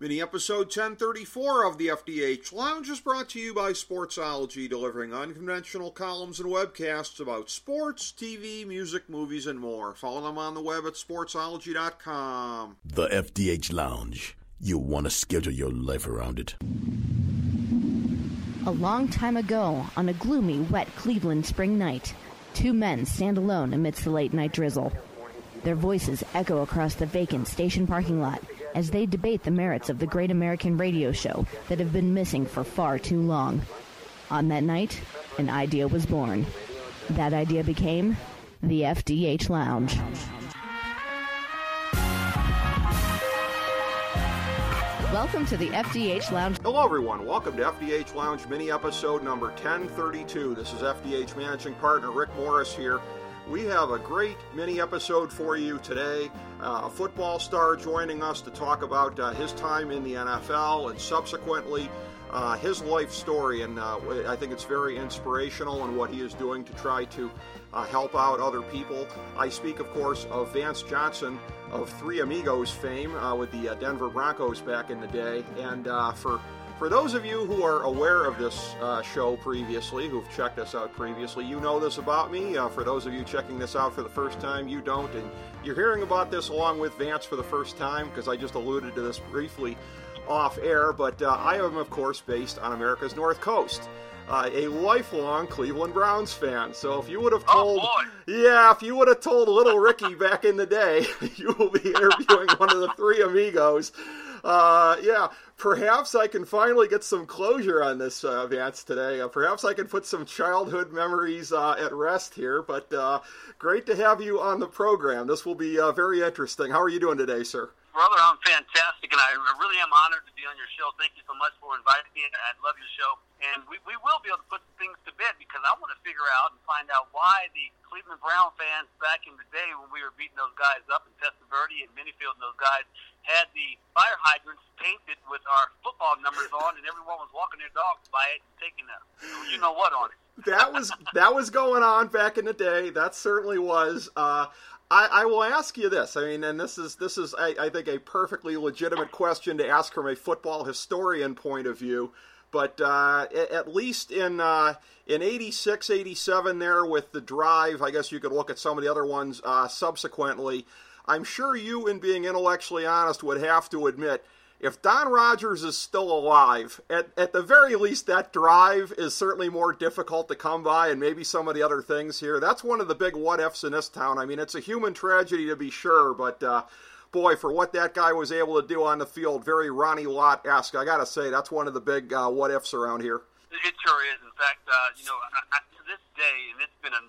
Mini episode 1034 of the FDH Lounge is brought to you by Sportsology, delivering unconventional columns and webcasts about sports, TV, music, movies, and more. Follow them on the web at sportsology.com. The FDH Lounge. You want to schedule your life around it. A long time ago, on a gloomy, wet Cleveland spring night, two men stand alone amidst the late-night drizzle. Their voices echo across the vacant station parking lot as they debate the merits of the great American radio show that have been missing for far too long. On that night, an idea was born. That idea became the FDH Lounge. Welcome to the FDH Lounge. Hello, everyone. Welcome to FDH Lounge mini episode number 1032. This is FDH Managing Partner Rick Morris here. We have a great mini episode for you today. A football star joining us to talk about his time in the NFL and subsequently his life story. And I think it's very inspirational in what he is doing to try to help out other people. I speak, of course, of Vance Johnson of Three Amigos fame with the Denver Broncos back in the day. And for those of you who are aware of this show previously, who've checked us out previously, you know this about me. For those of you checking this out for the first time, you don't. And you're hearing about this along with Vance for the first time because I just alluded to this briefly off air. But I am, of course, based on America's North Coast. A lifelong Cleveland Browns fan. So if you would have told, if you would have told little Ricky back in the day, you will be interviewing one of the Three Amigos. Perhaps I can finally get some closure on this, Vance, today. Perhaps I can put some childhood memories at rest here, but great to have you on the program. This will be very interesting. How are you doing today, sir? Brother, I'm fantastic, and I really am honored to be on your show. Thank you so much for inviting me. I love your show. And we will be able to put things to bed because I want to figure out and find out why the Cleveland Brown fans back in the day when we were beating those guys up in Testaverde and Minifield and those guys had the fire hydrants painted with our football numbers on, and everyone was walking their dogs by it and taking a you-know-what on it. That was going on back in the day. That certainly was. I will ask you this. I mean, and this is I think a perfectly legitimate question to ask from a football historian point of view. But at least in 86, 87 there with the drive, I guess you could look at some of the other ones subsequently. I'm sure you, in being intellectually honest, would have to admit, if Don Rogers is still alive, at the very least, that drive is certainly more difficult to come by, and maybe some of the other things here. That's one of the big what-ifs in this town. I mean, it's a human tragedy to be sure, but boy, for what that guy was able to do on the field, very Ronnie Lott-esque. I got to say, that's one of the big what-ifs around here. It sure is. In fact, to this day, and it's been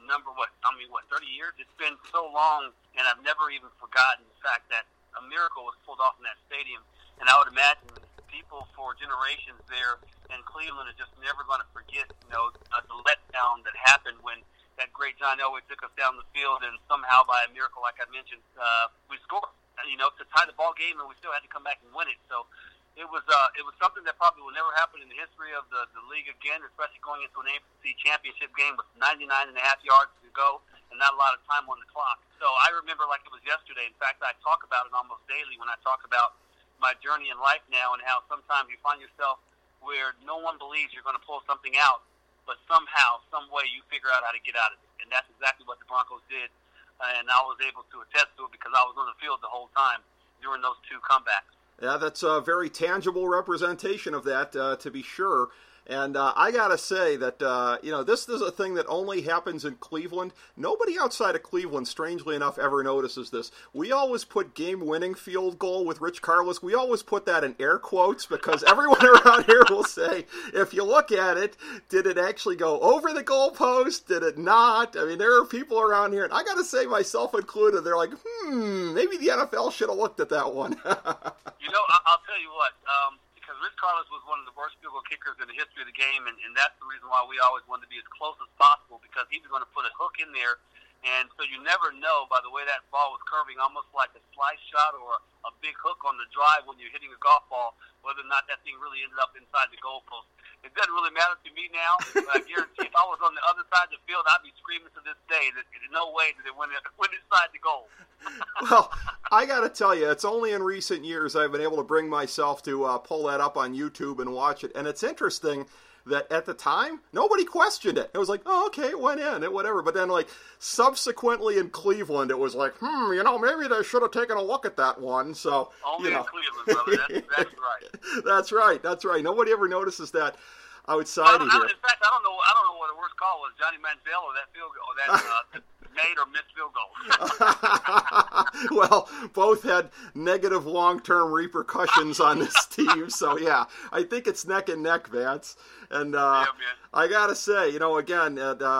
30 years? It's been so long, and I've never even forgotten the fact that a miracle was pulled off in that stadium. And I would imagine people for generations there in Cleveland are just never going to forget, the letdown that happened when that great John Elway took us down the field, and somehow by a miracle, like I mentioned, we scored, to tie the ball game, and we still had to come back and win it. So it was something that probably will never happen in the history of the league again, especially going into an AFC championship game with 99.5 yards to go and not a lot of time on the clock. So I remember like it was yesterday. In fact, I talk about it almost daily when I talk about my journey in life now and how sometimes you find yourself where no one believes you're going to pull something out, but somehow, some way you figure out how to get out of it. And that's exactly what the Broncos did. And I was able to attest to it because I was on the field the whole time during those two comebacks. Yeah, that's a very tangible representation of that, to be sure. And I got to say that, this is a thing that only happens in Cleveland. Nobody outside of Cleveland, strangely enough, ever notices this. We always put game-winning field goal with Rich Karlis. We always put that in air quotes because everyone around here will say, if you look at it, did it actually go over the goalpost? Did it not? I mean, there are people around here, and I got to say, myself included, they're like, maybe the NFL should have looked at that one. I'll tell you what, because Rich Karlis was one of the worst field goal kickers in the history of the game, and that's the reason why we always wanted to be as close as possible, because he was going to put a hook in there, and so you never know by the way that ball was curving, almost like a slice shot or a big hook on the drive when you're hitting a golf ball, whether or not that thing really ended up inside the goalpost. It doesn't really matter to me now. But I guarantee if I was on the other side of the field, I'd be screaming to this day that there's no way that it went inside the goal. Well, I got to tell you, it's only in recent years I've been able to bring myself to pull that up on YouTube and watch it. And it's interesting that at the time, nobody questioned it. It was like, oh, okay, it went in, whatever. But then, like, subsequently in Cleveland, it was like, maybe they should have taken a look at that one. So, only in Cleveland, brother. That's right. That's right. Nobody ever notices that outside of here. In fact, I don't know what the worst call was, Johnny Manziel or that field goal, that made or missed field goal. Well, both had negative long-term repercussions on this team. So, yeah, I think it's neck and neck, Vance. And I got to say, again,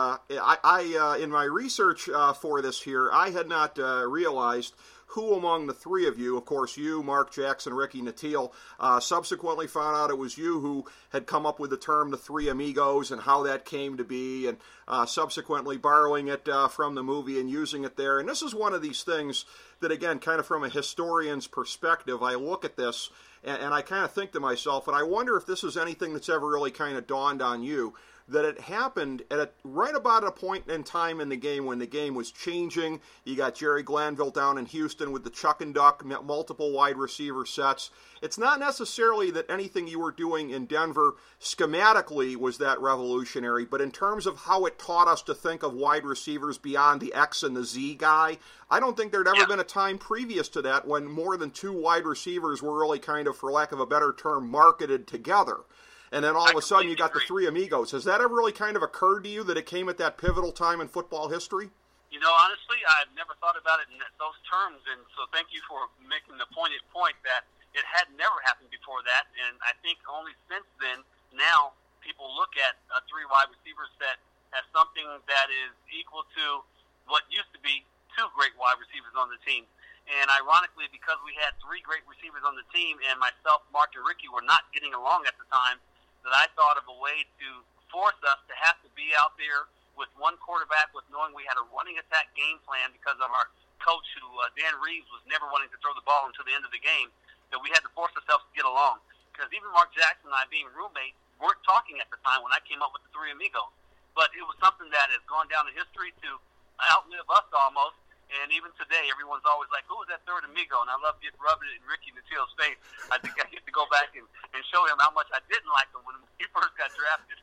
I in my research for this here, I had not realized who among the three of you, of course you, Mark Jackson, Ricky Nattiel, subsequently found out it was you who had come up with the term the Three Amigos and how that came to be, and subsequently borrowing it from the movie and using it there. And this is one of these things that, again, kind of from a historian's perspective, I look at this and I kind of think to myself, and I wonder if this is anything that's ever really kind of dawned on you, that it happened at right about a point in time in the game when the game was changing. You got Jerry Glanville down in Houston with the Chuck and Duck, multiple wide receiver sets. It's not necessarily that anything you were doing in Denver schematically was that revolutionary, but in terms of how it taught us to think of wide receivers beyond the X and the Z guy, I don't think there'd ever been a time previous to that when more than two wide receivers were really kind of, for lack of a better term, marketed together. And then all of a sudden you got the Three Amigos. Has that ever really kind of occurred to you that it came at that pivotal time in football history? Honestly, I've never thought about it in those terms, and so thank you for making the pointed point that it had never happened before that, and I think only since then, now, people look at a three wide receiver set as something that is equal to what used to be two great wide receivers on the team. And ironically, because we had three great receivers on the team, and myself, Mark, and Ricky were not getting along at the time, that I thought of a way to force us to have to be out there with one quarterback, with knowing we had a running attack game plan because of our coach, who Dan Reeves, was never wanting to throw the ball until the end of the game, that we had to force ourselves to get along. Because even Mark Jackson and I, being roommates, weren't talking at the time when I came up with the Three Amigos. But it was something that has gone down in history to outlive us almost. And even today, everyone's always like, who was that third amigo? And I love rubbing it in Ricky Nattiel's face. I think I get to go back and show him how much I didn't like him when he first got drafted.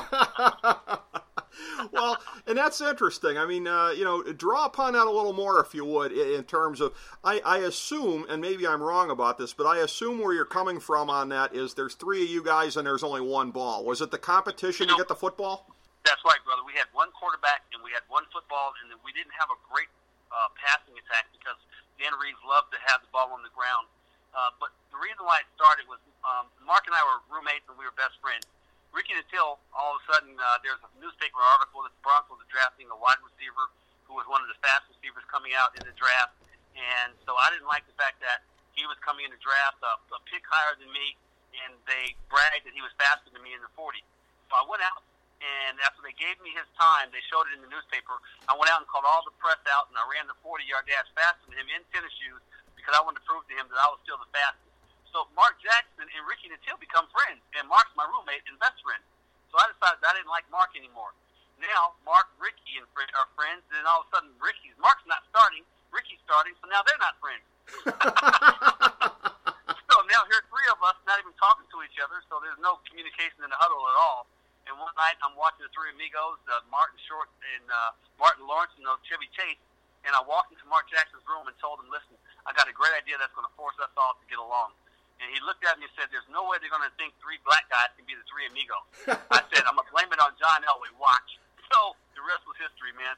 Well, and that's interesting. I mean, draw upon that a little more, if you would, in terms of, I assume, and maybe I'm wrong about this, but I assume where you're coming from on that is there's three of you guys and there's only one ball. Was it the competition to get the football? That's right, brother. We had one quarterback and we had one football, and we didn't have a great passing attack because Dan Reeves loved to have the ball on the ground. But the reason why it started was Mark and I were roommates and we were best friends. Ricky Nattiel, all of a sudden, there's a newspaper article that the Broncos are drafting a wide receiver who was one of the fast receivers coming out in the draft. And so I didn't like the fact that he was coming in the draft a pick higher than me, and they bragged that he was faster than me in the 40. So I went out, and after they gave me his time, they showed it in the newspaper. I went out and called all the press out, and I ran the 40-yard dash faster than him in tennis shoes because I wanted to prove to him that I was still the fastest. So Mark Jackson and Ricky Nattiel become friends, and Mark's my roommate and best friend. So I decided I didn't like Mark anymore. Now Mark, Ricky, and are friends, and then all of a sudden Mark's not starting, Ricky's starting, so now they're not friends. So now here are three of us not even talking to each other, so there's no communication in the huddle at all. And one night I'm watching the Three Amigos, Martin Short and Martin Lawrence and Chevy Chase, and I walked into Mark Jackson's room and told him, listen, I got a great idea that's going to force us all to get along. And he looked at me and said, there's no way they're going to think three black guys can be the Three Amigos. I said, I'm going to blame it on John Elway. Watch. So the rest was history, man.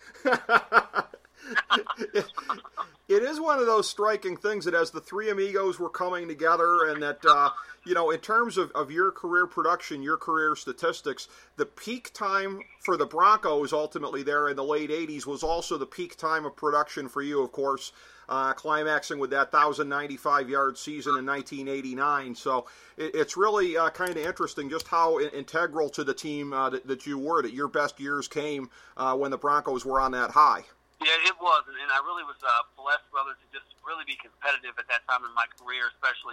It is one of those striking things that as the Three Amigos were coming together and that, in terms of your career production, your career statistics, the peak time for the Broncos ultimately there in the late 80s was also the peak time of production for you, of course, climaxing with that 1,095-yard season in 1989. So it's really kind of interesting just how integral to the team that you were, that your best years came when the Broncos were on that high. Yeah, it was, and I really was blessed, brother, to just really be competitive at that time in my career, especially.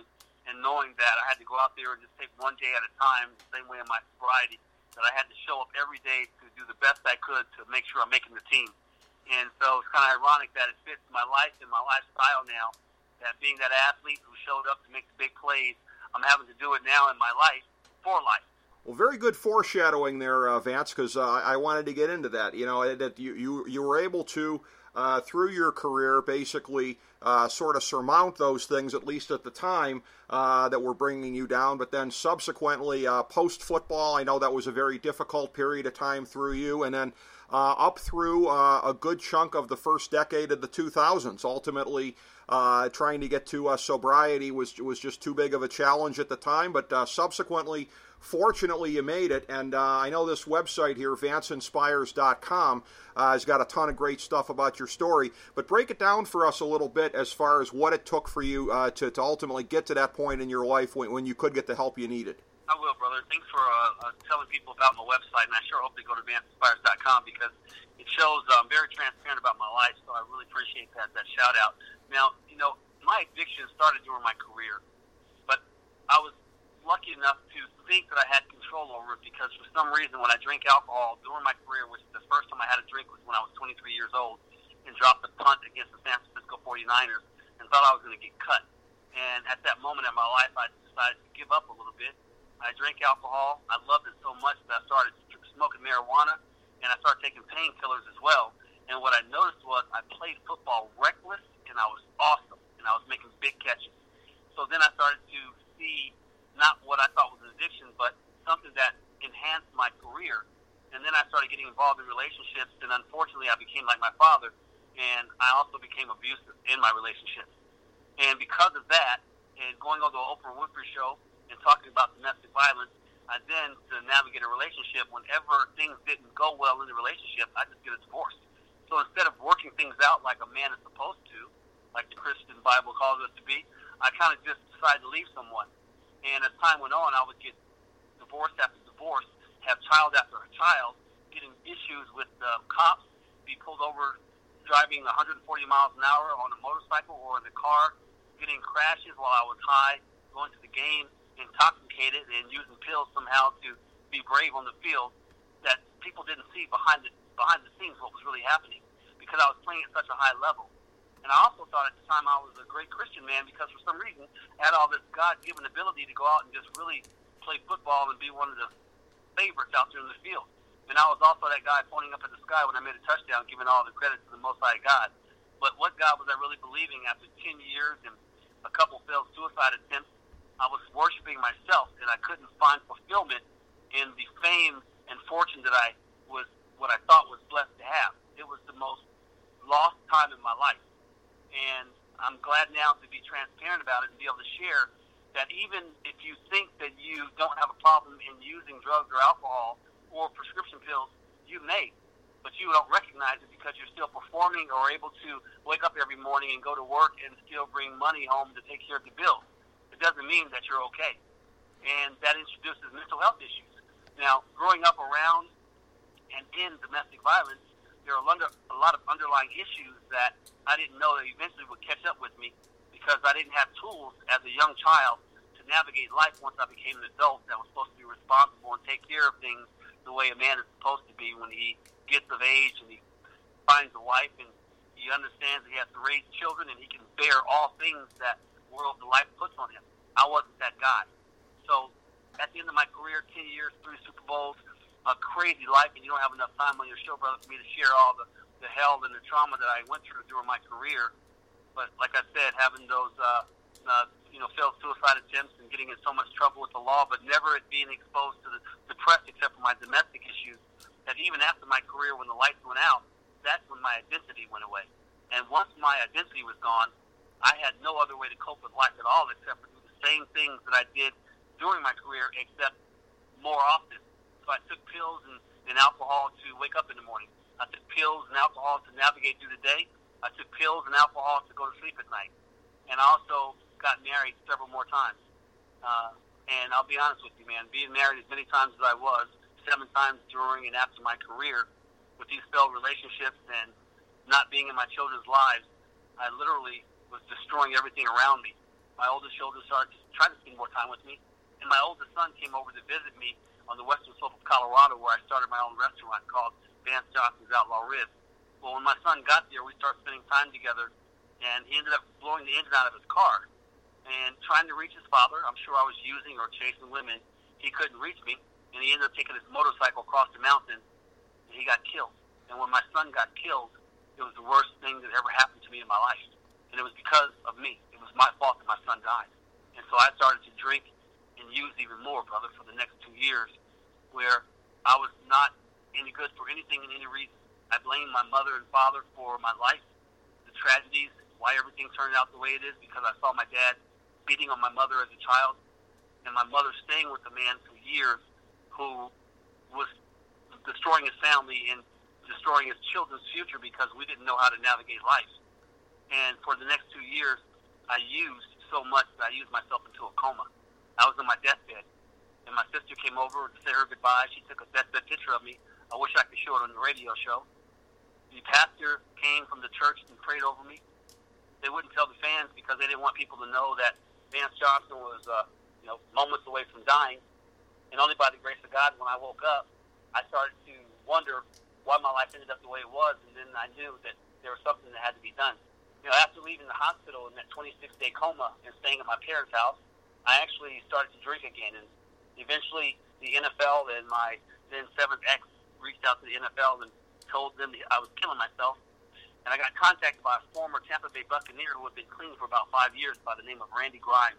and knowing that I had to go out there and just take one day at a time, the same way in my sobriety, that I had to show up every day to do the best I could to make sure I'm making the team. And so it's kind of ironic that it fits my life and my lifestyle now, that being that athlete who showed up to make the big plays, I'm having to do it now in my life for life. Well, very good foreshadowing there, Vance, because I wanted to get into that. You know, that you were able to, through your career, basically sort of surmount those things, at least at the time, that were bringing you down. But then subsequently, post-football, I know that was a very difficult period of time through you. And then up through a good chunk of the first decade of the 2000s, ultimately trying to get to sobriety was just too big of a challenge at the time. But subsequently, fortunately, you made it, and I know this website here, VanceInspires.com, has got a ton of great stuff about your story, but break it down for us a little bit as far as what it took for you to ultimately get to that point in your life when you could get the help you needed. I will, brother. Thanks for telling people about my website, and I sure hope they go to VanceInspires.com because it shows I'm very transparent about my life, so I really appreciate that shout-out. Now, you know, my addiction started during my career, but I was lucky enough to think that I had control over it because for some reason when I drank alcohol during my career, which the first time I had a drink was when I was 23 years old and dropped the punt against the San Francisco 49ers and thought I was going to get cut. And at that moment in my life, I decided to give up a little bit. I drank alcohol. I loved it so much that I started smoking marijuana and I started taking painkillers as well. And what I noticed was I played football reckless and I was awesome and I was making big catches. So then I started to see not what I thought was an addiction, but something that enhanced my career. And then I started getting involved in relationships, and unfortunately I became like my father, and I also became abusive in my relationships. And because of that, and going on to the Oprah Winfrey show and talking about domestic violence, I then, to navigate a relationship, whenever things didn't go well in the relationship, I just get a divorce. So instead of working things out like a man is supposed to, like the Christian Bible calls us to be, I kind of just decided to leave someone. And as time went on, I would get divorce after divorce, have child after child, getting issues with cops, be pulled over driving 140 miles an hour on a motorcycle or in the car, getting crashes while I was high, going to the game, intoxicated, and using pills somehow to be brave on the field, that people didn't see behind the scenes what was really happening because I was playing at such a high level. And I also thought at the time I was a great Christian man because for some reason I had all this God-given ability to go out and just really play football and be one of the favorites out there in the field. And I was also that guy pointing up at the sky when I made a touchdown, giving all the credit to the Most High God. But what God was I really believing after 10 years and a couple failed suicide attempts? I was worshiping myself, and I couldn't find fulfillment in the fame and fortune that I was, what I thought was blessed to have. It was the most lost time in my life. And I'm glad now to be transparent about it and be able to share that even if you think that you don't have a problem in using drugs or alcohol or prescription pills, you may, but you don't recognize it because you're still performing or able to wake up every morning and go to work and still bring money home to take care of the bills. It doesn't mean that you're okay. And that introduces mental health issues. Now, growing up around and in domestic violence, there are a lot of underlying issues that I didn't know that eventually would catch up with me because I didn't have tools as a young child to navigate life once I became an adult that was supposed to be responsible and take care of things the way a man is supposed to be when he gets of age and he finds a wife and he understands that he has to raise children and he can bear all things that world of life puts on him. I wasn't that guy. So at the end of my career, 10 years, 3 Super Bowls, a crazy life, and you don't have enough time on your show, brother, for me to share all the hell and the trauma that I went through during my career. But like I said, having those failed suicide attempts and getting in so much trouble with the law, but never being exposed to the press except for my domestic issues, that even after my career, when the lights went out, that's when my identity went away. And once my identity was gone, I had no other way to cope with life at all except for do the same things that I did during my career, except more often. So I took pills and alcohol to wake up in the morning. I took pills and alcohol to navigate through the day. I took pills and alcohol to go to sleep at night. And I also got married several more times. And I'll be honest with you, man, being married as many times as I was, 7 times during and after my career, with these failed relationships and not being in my children's lives, I literally was destroying everything around me. My oldest children started to tried to spend more time with me. And my oldest son came over to visit me on the western slope of Colorado, where I started my own restaurant called Vance Johnson's Outlaw Ribs. Well, when my son got there, we started spending time together, and he ended up blowing the engine out of his car and trying to reach his father. I'm sure I was using or chasing women. He couldn't reach me, and he ended up taking his motorcycle across the mountain, and he got killed. And when my son got killed, it was the worst thing that ever happened to me in my life. And it was because of me. It was my fault that my son died. And so I started to drink and use even more, brother, for the next 2 years, where I was not any good for anything and any reason. I blamed my mother and father for my life, the tragedies, why everything turned out the way it is, because I saw my dad beating on my mother as a child, and my mother staying with a man for years who was destroying his family and destroying his children's future because we didn't know how to navigate life. And for the next 2 years, I used so much that I used myself into a coma. I was on my deathbed, and my sister came over to say her goodbye. She took a deathbed picture of me. I wish I could show it on the radio show. The pastor came from the church and prayed over me. They wouldn't tell the fans because they didn't want people to know that Vance Johnson was, moments away from dying. And only by the grace of God, when I woke up, I started to wonder why my life ended up the way it was, and then I knew that there was something that had to be done. After leaving the hospital in that 26-day coma and staying at my parents' house, I actually started to drink again, and eventually the NFL and my then 7th ex reached out to the NFL and told them that I was killing myself, and I got contacted by a former Tampa Bay Buccaneer who had been clean for about 5 years by the name of Randy Grimes.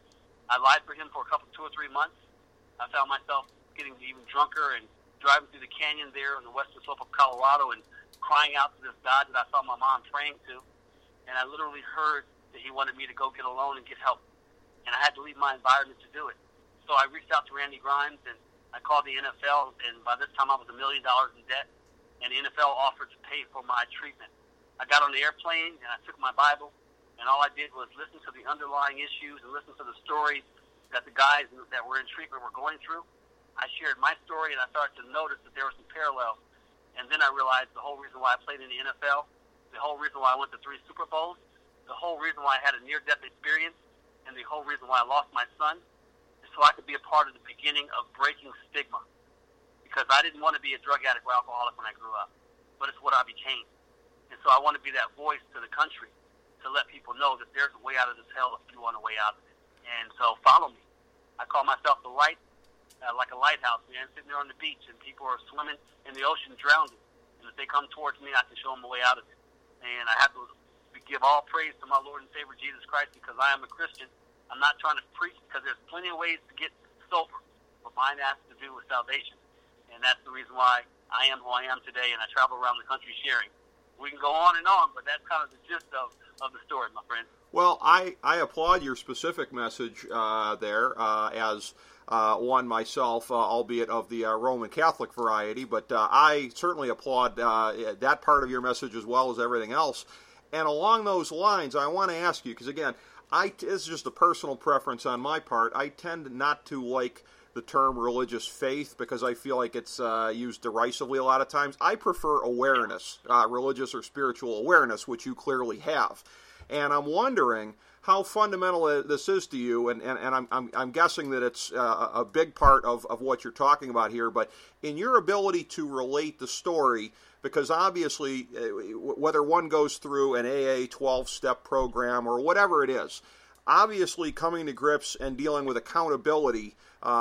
I lied for him for 2 or 3 months. I found myself getting even drunker and driving through the canyon there on the western slope of Colorado and crying out to this God that I saw my mom praying to. And I literally heard that he wanted me to go get alone and get help. And I had to leave my environment to do it. So I reached out to Randy Grimes, and I called the NFL, and by this time I was $1 million in debt, and the NFL offered to pay for my treatment. I got on the airplane, and I took my Bible, and all I did was listen to the underlying issues and listen to the stories that the guys that were in treatment were going through. I shared my story, and I started to notice that there were some parallels. And then I realized the whole reason why I played in the NFL, the whole reason why I went to 3 Super Bowls, the whole reason why I had a near-death experience, and the whole reason why I lost my son, is so I could be a part of the beginning of breaking stigma. Because I didn't want to be a drug addict or alcoholic when I grew up, but it's what I became. And so I want to be that voice to the country to let people know that there's a way out of this hell if you want a way out of it. And so follow me. I call myself the light. Like a lighthouse, man, sitting there on the beach, and people are swimming in the ocean drowning. And if they come towards me, I can show them a way out of it. And I have to give all praise to my Lord and Savior Jesus Christ because I am a Christian. I'm not trying to preach because there's plenty of ways to get sober, but mine has to do with salvation. And that's the reason why I am who I am today, and I travel around the country sharing. We can go on, but that's kind of the gist of the story, my friend. Well, I applaud your specific message there as one myself, albeit of the Roman Catholic variety, but I certainly applaud that part of your message as well as everything else. And along those lines, I want to ask you, because again, this is just a personal preference on my part, I tend not to like the term religious faith because I feel like it's used derisively a lot of times. I prefer awareness, religious or spiritual awareness, which you clearly have. And I'm wondering how fundamental this is to you, and I'm guessing that it's a big part of what you're talking about here, but in your ability to relate the story, because obviously whether one goes through an AA 12-step program or whatever it is, obviously coming to grips and dealing with accountability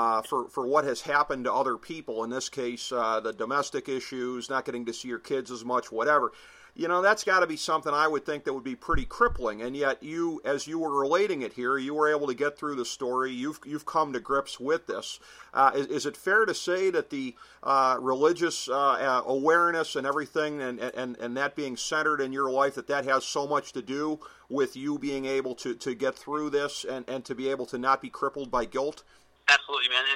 for what has happened to other people, in this case the domestic issues, not getting to see your kids as much, whatever, that's got to be something I would think that would be pretty crippling. And yet you, as you were relating it here, you were able to get through the story. You've come to grips with this. Is it fair to say that the religious awareness and everything and that being centered in your life, that has so much to do with you being able to get through this and to be able to not be crippled by guilt? Absolutely, man.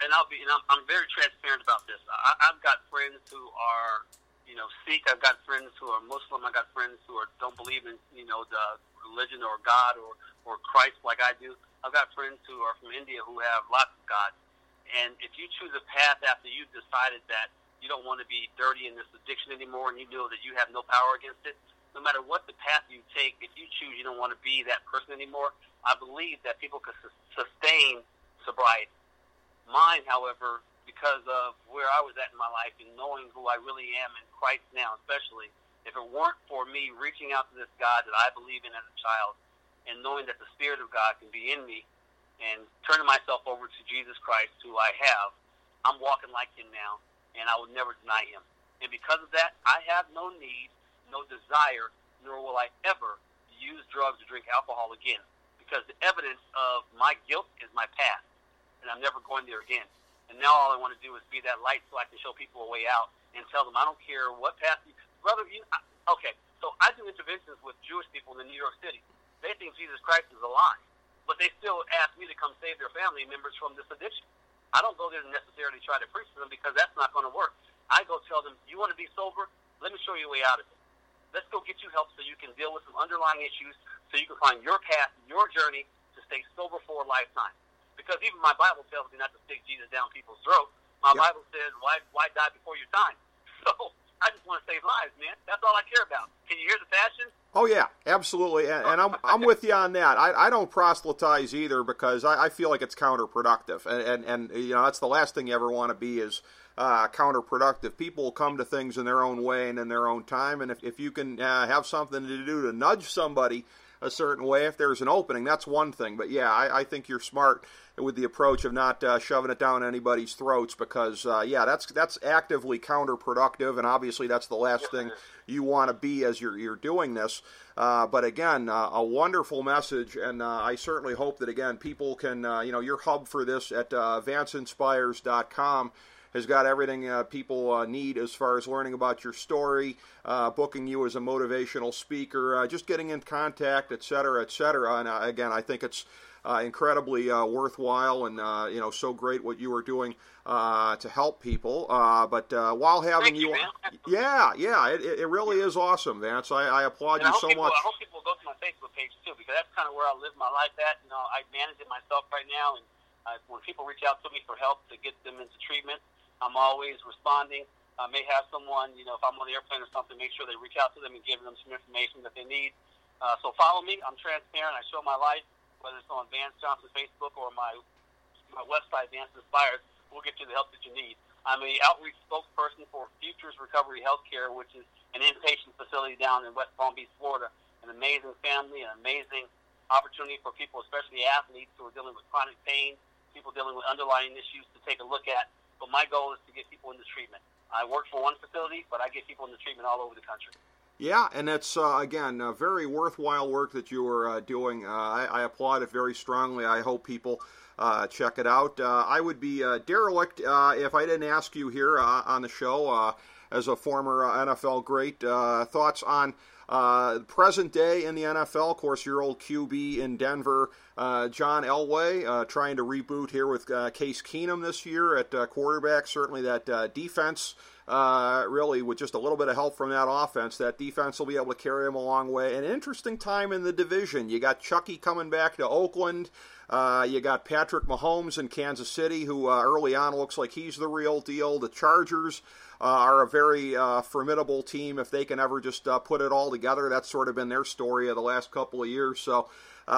I'm very transparent about this. I've got friends who are Sikh. I've got friends who are Muslim. I've got friends who don't believe in, the religion or God or Christ like I do. I've got friends who are from India who have lots of gods. And if you choose a path after you've decided that you don't want to be dirty in this addiction anymore and you know that you have no power against it, no matter what the path you take, if you choose you don't want to be that person anymore, I believe that people can sustain sobriety. Mine, however, because of where I was at in my life and knowing who I really am in Christ now especially, if it weren't for me reaching out to this God that I believe in as a child and knowing that the Spirit of God can be in me and turning myself over to Jesus Christ, who I have, I'm walking like him now, and I will never deny him. And because of that, I have no need, no desire, nor will I ever use drugs or drink alcohol again, because the evidence of my guilt is my past, and I'm never going there again. And now all I want to do is be that light so I can show people a way out and tell them I don't care what path you... Brother, okay, so I do interventions with Jewish people in New York City. They think Jesus Christ is a lie, but they still ask me to come save their family members from this addiction. I don't go there to necessarily try to preach to them because that's not going to work. I go tell them, you want to be sober? Let me show you a way out of it. Let's go get you help so you can deal with some underlying issues so you can find your path, your journey to stay sober for a lifetime. Because even my Bible tells me not to stick Jesus down people's throats. My Bible says, why die before your time? So I just want to save lives, man. That's all I care about. Can you hear the passion? Oh, yeah, absolutely. And I'm with you on that. I don't proselytize either because I feel like it's counterproductive. And you know, that's the last thing you ever want to be is counterproductive. People will come to things in their own way and in their own time. And if you can have something to do to nudge somebody a certain way, if there's an opening, that's one thing. But, yeah, I think you're smart with the approach of not shoving it down anybody's throats because, that's actively counterproductive, and obviously that's the last thing you want to be as you're doing this. But, again, a wonderful message, and I certainly hope that, again, people can, your hub for this at AdvanceInspires.com has got everything people need as far as learning about your story, booking you as a motivational speaker, just getting in contact, et cetera, et cetera. And again, I think it's incredibly worthwhile and so great what you are doing to help people. But while having you on, it really is awesome, Vance. I applaud you so much. I hope people go to my Facebook page too, because that's kind of where I live my life at. I manage it myself right now, and when people reach out to me for help to get them into treatment, I'm always responding. I may have someone, if I'm on the airplane or something, make sure they reach out to them and give them some information that they need. So follow me. I'm transparent. I show my life, whether it's on Vance Johnson Facebook or my website, Vance Inspires. We'll get you the help that you need. I'm an outreach spokesperson for Futures Recovery Healthcare, which is an inpatient facility down in West Palm Beach, Florida. An amazing family, an amazing opportunity for people, especially athletes who are dealing with chronic pain, people dealing with underlying issues to take a look at. But my goal is to get people into treatment. I work for one facility, but I get people into treatment all over the country. Yeah, and that's, again, very worthwhile work that you are doing. I applaud it very strongly. I hope people check it out. I would be derelict if I didn't ask you here on the show, as a former NFL great, thoughts on present day in the NFL. Of course, your old QB in Denver, John Elway, trying to reboot here with Case Keenum this year at quarterback. Certainly that defense, really, with just a little bit of help from that offense, that defense will be able to carry him a long way. An interesting time in the division. You got Chucky coming back to Oakland. You got Patrick Mahomes in Kansas City, who early on looks like he's the real deal. The Chargers are a very formidable team if they can ever just put it all together. That's sort of been their story of the last couple of years. So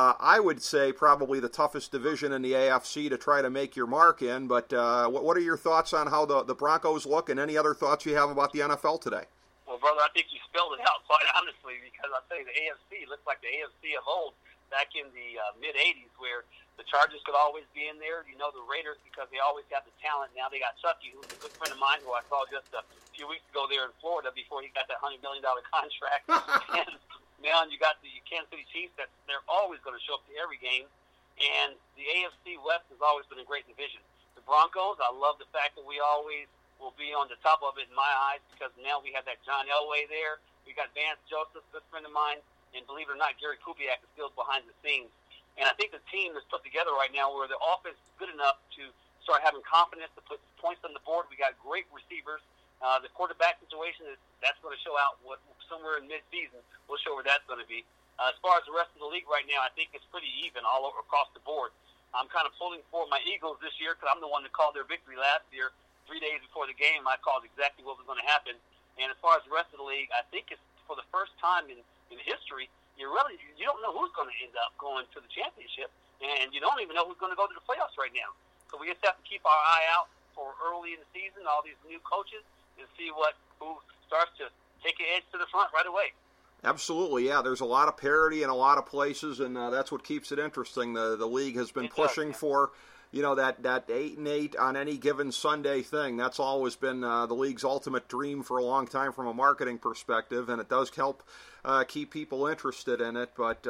I would say probably the toughest division in the AFC to try to make your mark in. But what are your thoughts on how the Broncos look, and any other thoughts you have about the NFL today? Well, brother, I think you spelled it out quite honestly, because I'll tell you, the AFC looks like the AFC of old back in the mid-'80s, where the Chargers could always be in there. The Raiders, because they always got the talent. Now they got Chucky, who's a good friend of mine, who I saw just a few weeks ago there in Florida before he got that $100 million contract. And now you got the Kansas City Chiefs that they're always going to show up to every game. And the AFC West has always been a great division. The Broncos, I love the fact that we always will be on the top of it in my eyes, because now we have that John Elway there. We got Vance Joseph, good friend of mine. And believe it or not, Gary Kubiak is still behind the scenes. And I think the team is put together right now where the offense is good enough to start having confidence to put points on the board. We got great receivers. The quarterback situation, that's going to show out somewhere in mid-season. We'll show where that's going to be. As far as the rest of the league right now, I think it's pretty even all over across the board. I'm kind of pulling for my Eagles this year because I'm the one that called their victory last year. 3 days before the game, I called exactly what was going to happen. And as far as the rest of the league, I think it's for the first time in history, you don't know who's going to end up going to the championship, and you don't even know who's going to go to the playoffs right now. So we just have to keep our eye out for early in the season, all these new coaches, and see who starts to take an edge to the front right away. Absolutely, yeah. There's a lot of parity in a lot of places, and that's what keeps it interesting. The league has been pushing for, that 8-8 on any given Sunday thing. That's always been the league's ultimate dream for a long time from a marketing perspective, and it does help keep people interested in it. But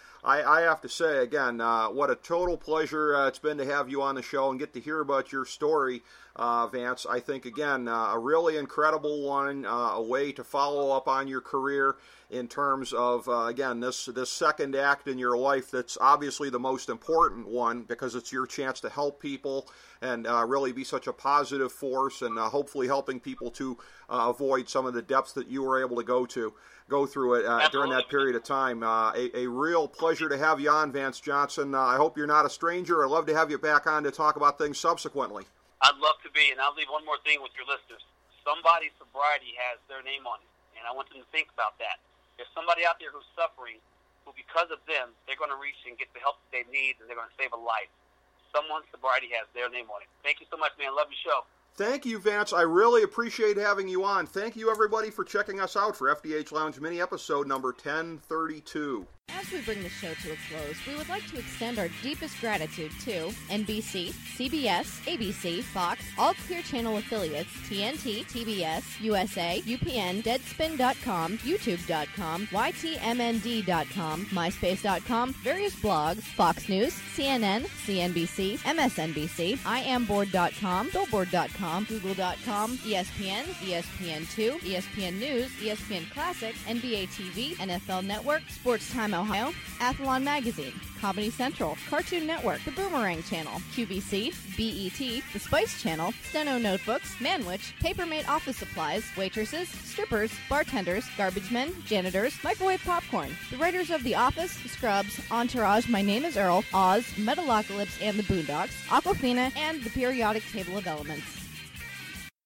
I have to say, again, what a total pleasure it's been to have you on the show and get to hear about your story, Vance. I think, again, a really incredible one, a way to follow up on your career in terms of, again, this second act in your life that's obviously the most important one because it's your chance to help people and really be such a positive force and hopefully helping people to avoid some of the depths that you were able to go through it during that period of time. A real pleasure to have you on, Vance Johnson. I hope you're not a stranger. I'd love to have you back on to talk about things subsequently. I'd love to be, and I'll leave one more thing with your listeners. Somebody's sobriety has their name on it, and I want them to think about that. There's somebody out there who's suffering, who because of them, they're going to reach and get the help that they need, and they're going to save a life. Someone's sobriety has their name on it. Thank you so much, man. Love your show. Thank you, Vance. I really appreciate having you on. Thank you, everybody, for checking us out for FDH Lounge Mini episode number 1032. As we bring the show to a close, we would like to extend our deepest gratitude to NBC, CBS, ABC, Fox, all Clear Channel affiliates, TNT, TBS, USA, UPN, Deadspin.com, YouTube.com, YTMND.com, MySpace.com, various blogs, Fox News, CNN, CNBC, MSNBC, IamBoard.com, Billboard.com, Google.com, ESPN, ESPN2, ESPN News, ESPN Classic, NBA TV, NFL Network, Sports Time Ohio, Athlon Magazine, Comedy Central, Cartoon Network, The Boomerang Channel, QVC, BET, The Spice Channel, Steno Notebooks, Manwich, Papermate Office Supplies, Waitresses, Strippers, Bartenders, Garbage Men, Janitors, Microwave Popcorn, the writers of The Office, Scrubs, Entourage, My Name is Earl, Oz, Metalocalypse and the Boondocks, Aquafina, and The Periodic Table of Elements.